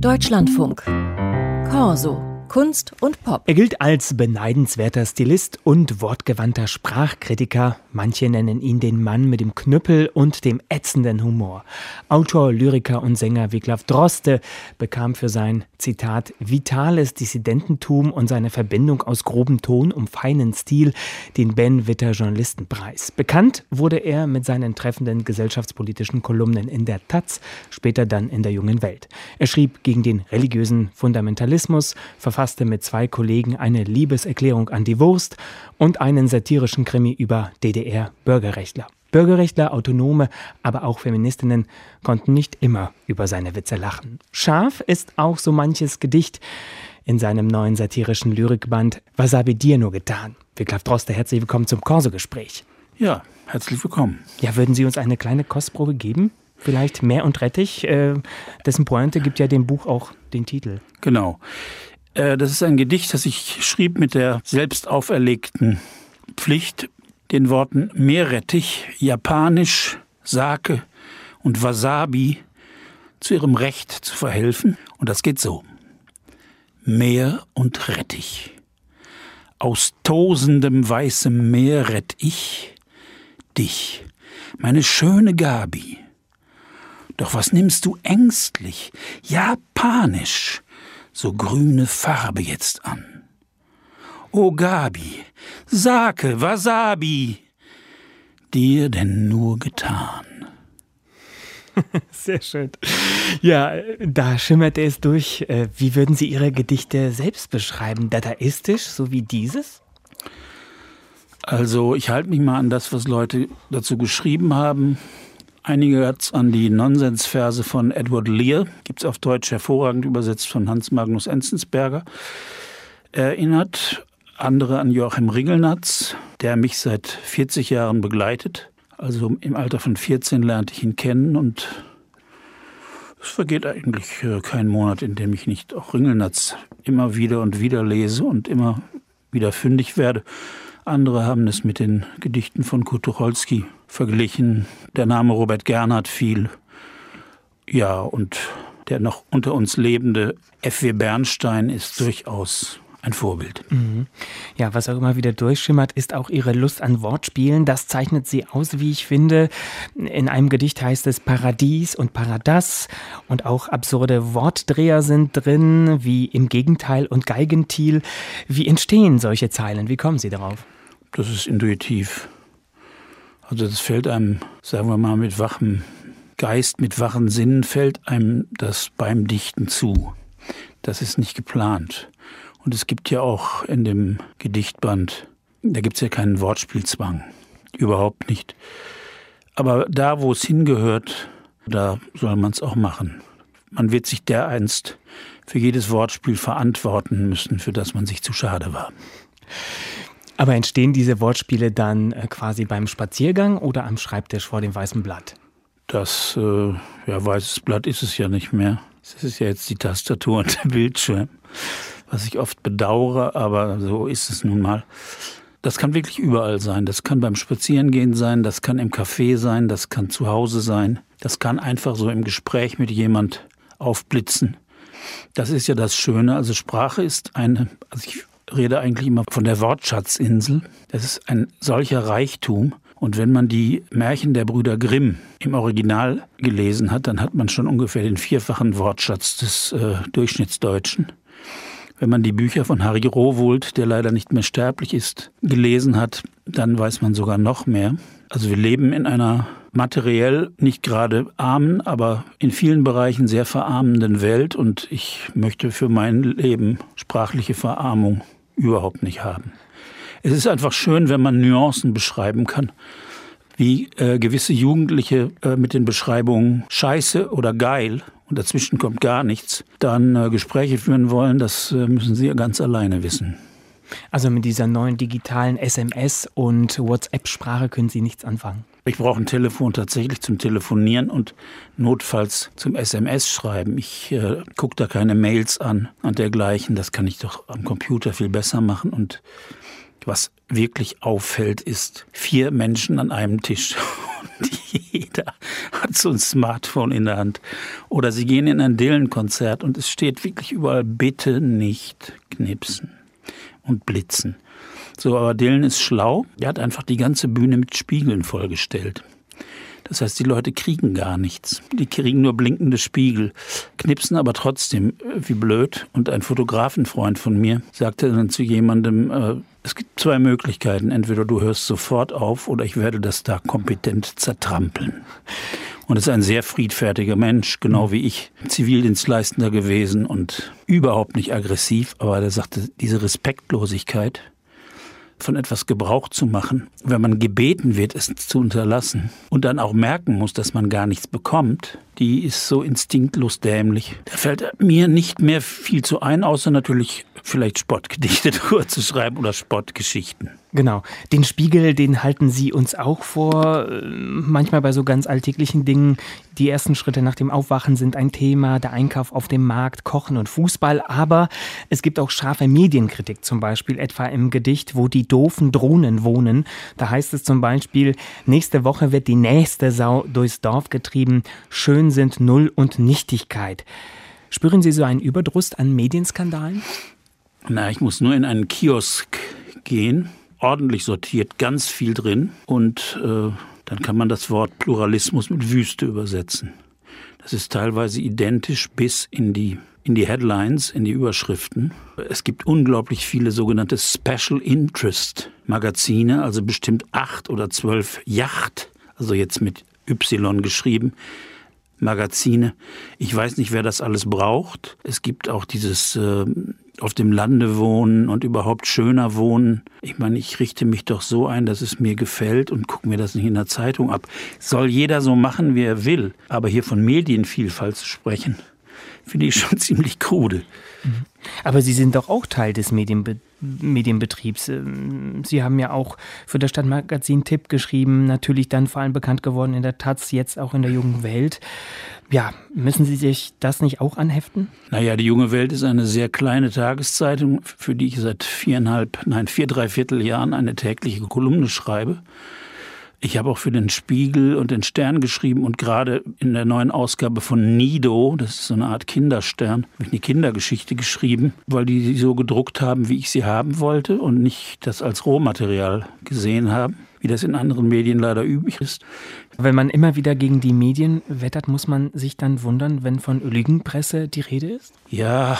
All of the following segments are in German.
Deutschlandfunk. Corso. Kunst und Pop. Er gilt als beneidenswerter Stilist und wortgewandter Sprachkritiker. Manche nennen ihn den Mann mit dem Knüppel und dem ätzenden Humor. Autor, Lyriker und Sänger Wiglaf Droste bekam für sein, Zitat, vitales Dissidententum und seine Verbindung aus grobem Ton und feinen Stil den Ben Witter Journalistenpreis. Bekannt wurde er mit seinen treffenden gesellschaftspolitischen Kolumnen in der Taz, später dann in der Jungen Welt. Er schrieb gegen den religiösen Fundamentalismus, verfasste mit 2 Kollegen eine Liebeserklärung an die Wurst und einen satirischen Krimi über DDR-Bürgerrechtler. Bürgerrechtler, Autonome, aber auch Feministinnen konnten nicht immer über seine Witze lachen. Scharf ist auch so manches Gedicht in seinem neuen satirischen Lyrikband Was habe dir nur getan? Wiglaf Droste, herzlich willkommen zum Corso-Gespräch. Ja, herzlich willkommen. Ja, würden Sie uns eine kleine Kostprobe geben? Vielleicht Meer und Rettich, dessen Pointe gibt ja dem Buch auch den Titel. Genau. Das ist ein Gedicht, das ich schrieb mit der selbst auferlegten Pflicht, den Worten Meerrettich, Japanisch, Sake und Wasabi zu ihrem Recht zu verhelfen. Und das geht so. Meer und Rettich. Aus tosendem weißem Meer rett ich dich, meine schöne Gabi. Doch was nimmst du ängstlich, japanisch, so grüne Farbe jetzt an? O Gabi, Sake, Wasabi, dir denn nur getan. Sehr schön. Ja, da schimmerte es durch. Wie würden Sie Ihre Gedichte selbst beschreiben? Dadaistisch, so wie dieses? Also ich halte mich mal an das, was Leute dazu geschrieben haben. Einige hat es an die Nonsensverse von Edward Lear, gibt es auf Deutsch hervorragend übersetzt von Hans Magnus Enzensberger, erinnert. Andere an Joachim Ringelnatz, der mich seit 40 Jahren begleitet. Also im Alter von 14 lernte ich ihn kennen und es vergeht eigentlich kein Monat, in dem ich nicht auch Ringelnatz immer wieder und wieder lese und immer wieder fündig werde. Andere haben es mit den Gedichten von Kurt Tucholsky verglichen. Der Name Robert Gernhardt fiel. Ja, und der noch unter uns lebende F.W. Bernstein ist durchaus ein Vorbild. Ja, was auch immer wieder durchschimmert, ist auch Ihre Lust an Wortspielen. Das zeichnet Sie aus, wie ich finde. In einem Gedicht heißt es Paradies und Paradas und auch absurde Wortdreher sind drin, wie im Gegenteil und Geigentil. Wie entstehen solche Zeilen? Wie kommen Sie darauf? Das ist intuitiv. Also das fällt einem, sagen wir mal, mit wachem Geist, mit wachen Sinnen fällt einem das beim Dichten zu. Das ist nicht geplant. Und es gibt ja auch in dem Gedichtband, da gibt es ja keinen Wortspielzwang. Überhaupt nicht. Aber da, wo es hingehört, da soll man es auch machen. Man wird sich dereinst für jedes Wortspiel verantworten müssen, für das man sich zu schade war. Aber entstehen diese Wortspiele dann quasi beim Spaziergang oder am Schreibtisch vor dem weißen Blatt? Das weißes Blatt ist es ja nicht mehr. Es ist ja jetzt die Tastatur und der Bildschirm, was ich oft bedauere, aber so ist es nun mal. Das kann wirklich überall sein. Das kann beim Spazierengehen sein, das kann im Café sein, das kann zu Hause sein. Das kann einfach so im Gespräch mit jemand aufblitzen. Das ist ja das Schöne. Also Sprache ist ich rede eigentlich immer von der Wortschatzinsel. Das ist ein solcher Reichtum. Und wenn man die Märchen der Brüder Grimm im Original gelesen hat, dann hat man schon ungefähr den 4-fachen Wortschatz des Durchschnittsdeutschen. Wenn man die Bücher von Harry Rowohlt, der leider nicht mehr sterblich ist, gelesen hat, dann weiß man sogar noch mehr. Also wir leben in einer materiell nicht gerade armen, aber in vielen Bereichen sehr verarmenden Welt. Und ich möchte für mein Leben sprachliche Verarmung überhaupt nicht haben. Es ist einfach schön, wenn man Nuancen beschreiben kann, wie gewisse Jugendliche mit den Beschreibungen Scheiße oder geil, und dazwischen kommt gar nichts, dann Gespräche führen wollen, das müssen sie ja ganz alleine wissen. Also mit dieser neuen digitalen SMS- und WhatsApp-Sprache können Sie nichts anfangen? Ich brauche ein Telefon tatsächlich zum Telefonieren und notfalls zum SMS-Schreiben. Ich gucke da keine Mails an und dergleichen. Das kann ich doch am Computer viel besser machen. Und was wirklich auffällt, ist 4 Menschen an einem Tisch. und jeder hat so ein Smartphone in der Hand. Oder sie gehen in ein Dylan-Konzert und es steht wirklich überall, bitte nicht knipsen und blitzen. So, aber Dylan ist schlau. Er hat einfach die ganze Bühne mit Spiegeln vollgestellt. Das heißt, die Leute kriegen gar nichts. Die kriegen nur blinkende Spiegel, knipsen aber trotzdem wie blöd. Und ein Fotografenfreund von mir sagte dann zu jemandem, es gibt 2 Möglichkeiten. Entweder du hörst sofort auf oder ich werde das da kompetent zertrampeln. Und es ist ein sehr friedfertiger Mensch, genau wie ich, Zivildienstleistender gewesen und überhaupt nicht aggressiv. Aber der sagte, diese Respektlosigkeit von etwas Gebrauch zu machen, wenn man gebeten wird, es zu unterlassen und dann auch merken muss, dass man gar nichts bekommt, die ist so instinktlos dämlich. Da fällt mir nicht mehr viel zu ein, außer natürlich vielleicht Spottgedichte drüber zu schreiben oder Spottgeschichten. Genau. Den Spiegel, den halten Sie uns auch vor, manchmal bei so ganz alltäglichen Dingen. Die ersten Schritte nach dem Aufwachen sind ein Thema, der Einkauf auf dem Markt, Kochen und Fußball. Aber es gibt auch scharfe Medienkritik, zum Beispiel etwa im Gedicht Wo die doofen Drohnen wohnen. Da heißt es zum Beispiel, nächste Woche wird die nächste Sau durchs Dorf getrieben. Schön sind Null und Nichtigkeit. Spüren Sie so einen Überdruss an Medienskandalen? Na, ich muss nur in einen Kiosk gehen, ordentlich sortiert, ganz viel drin und dann kann man das Wort Pluralismus mit Wüste übersetzen. Das ist teilweise identisch bis in die Headlines, in die Überschriften. Es gibt unglaublich viele sogenannte Special Interest Magazine, also bestimmt 8 oder 12 Yacht, also jetzt mit Y geschrieben, Magazine. Ich weiß nicht, wer das alles braucht. Es gibt auch dieses auf dem Lande wohnen und überhaupt schöner wohnen. Ich meine, ich richte mich doch so ein, dass es mir gefällt und gucke mir das nicht in der Zeitung ab. Soll jeder so machen, wie er will. Aber hier von Medienvielfalt zu sprechen, finde ich schon ziemlich krude. Aber Sie sind doch auch Teil des Medienbetriebs. Sie haben ja auch für das Stadtmagazin Tipp geschrieben, natürlich dann vor allem bekannt geworden in der Taz, jetzt auch in der Jungen Welt. Ja, müssen Sie sich das nicht auch anheften? Naja, die Junge Welt ist eine sehr kleine Tageszeitung, für die ich seit 4,75 Jahren eine tägliche Kolumne schreibe. Ich habe auch für den Spiegel und den Stern geschrieben und gerade in der neuen Ausgabe von Nido, das ist so eine Art Kinderstern, habe ich eine Kindergeschichte geschrieben, weil die sie so gedruckt haben, wie ich sie haben wollte und nicht das als Rohmaterial gesehen haben, wie das in anderen Medien leider üblich ist. Wenn man immer wieder gegen die Medien wettert, muss man sich dann wundern, wenn von Lügenpresse die Rede ist? Ja,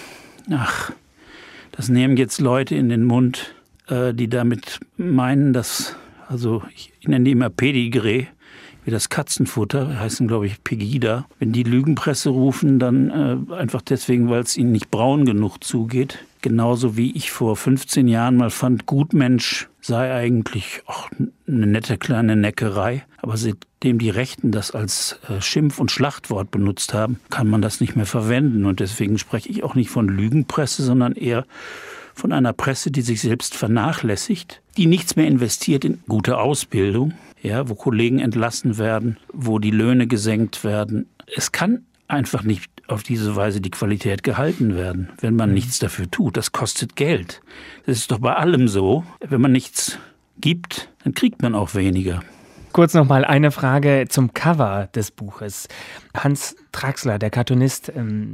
das nehmen jetzt Leute in den Mund, die damit meinen, dass... Also ich nenne die immer Pedigree, wie das Katzenfutter, heißen glaube ich Pegida. Wenn die Lügenpresse rufen, dann einfach deswegen, weil es ihnen nicht braun genug zugeht. Genauso wie ich vor 15 Jahren mal fand, Gutmensch sei eigentlich auch eine nette kleine Neckerei. Aber seitdem die Rechten das als Schimpf- und Schlachtwort benutzt haben, kann man das nicht mehr verwenden. Und deswegen spreche ich auch nicht von Lügenpresse, sondern eher von einer Presse, die sich selbst vernachlässigt, die nichts mehr investiert in gute Ausbildung, ja, wo Kollegen entlassen werden, wo die Löhne gesenkt werden. Es kann einfach nicht auf diese Weise die Qualität gehalten werden, wenn man nichts dafür tut. Das kostet Geld. Das ist doch bei allem so. Wenn man nichts gibt, dann kriegt man auch weniger. Kurz noch mal eine Frage zum Cover des Buches. Hans Traxler, der Cartoonist,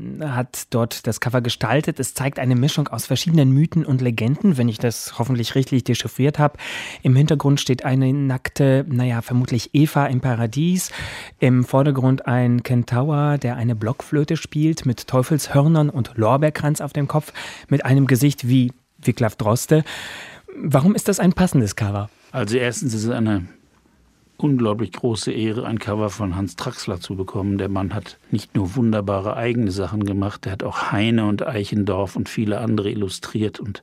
hat dort das Cover gestaltet. Es zeigt eine Mischung aus verschiedenen Mythen und Legenden, wenn ich das hoffentlich richtig dechiffriert habe. Im Hintergrund steht eine nackte, vermutlich Eva im Paradies. Im Vordergrund ein Kentaur, der eine Blockflöte spielt mit Teufelshörnern und Lorbeerkranz auf dem Kopf, mit einem Gesicht wie Wiglaf Droste. Warum ist das ein passendes Cover? Also erstens ist es eine unglaublich große Ehre, ein Cover von Hans Traxler zu bekommen. Der Mann hat nicht nur wunderbare eigene Sachen gemacht, der hat auch Heine und Eichendorff und viele andere illustriert und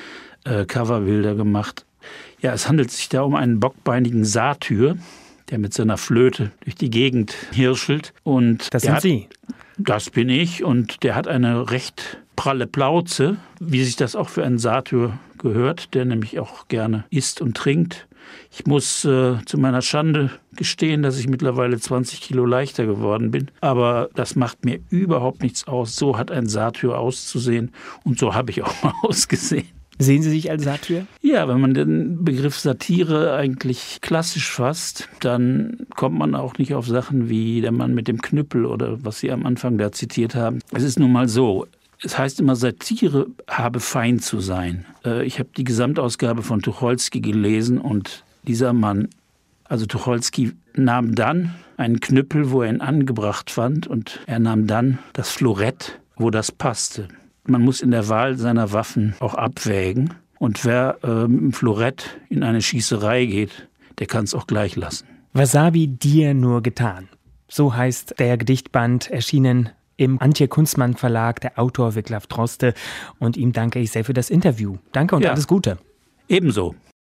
Coverbilder gemacht. Ja, es handelt sich da um einen bockbeinigen Satyr, der mit seiner Flöte durch die Gegend hirschelt. Und das sind Sie? Das bin ich und der hat eine recht pralle Plauze, wie sich das auch für einen Satyr gehört, der nämlich auch gerne isst und trinkt. Ich muss zu meiner Schande gestehen, dass ich mittlerweile 20 Kilo leichter geworden bin. Aber das macht mir überhaupt nichts aus. So hat ein Satyr auszusehen und so habe ich auch mal ausgesehen. Sehen Sie sich als Satyr? Ja, wenn man den Begriff Satire eigentlich klassisch fasst, dann kommt man auch nicht auf Sachen wie der Mann mit dem Knüppel oder was Sie am Anfang da zitiert haben. Es ist nun mal so, es heißt immer, Satire habe fein zu sein. Ich habe die Gesamtausgabe von Tucholsky gelesen und dieser Mann, also Tucholsky, nahm dann einen Knüppel, wo er ihn angebracht fand, und er nahm dann das Florett, wo das passte. Man muss in der Wahl seiner Waffen auch abwägen. Und wer mit dem Florett in eine Schießerei geht, der kann es auch gleich lassen. Wasabi dir nur getan. So heißt der Gedichtband, erschienen im Antje Kunstmann Verlag, der Autor Wiglaf Droste. Und ihm danke ich sehr für das Interview. Danke und alles Gute. Ebenso.